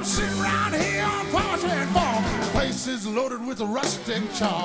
sitting around here on Portland Farm. The place is loaded with a rustic charm.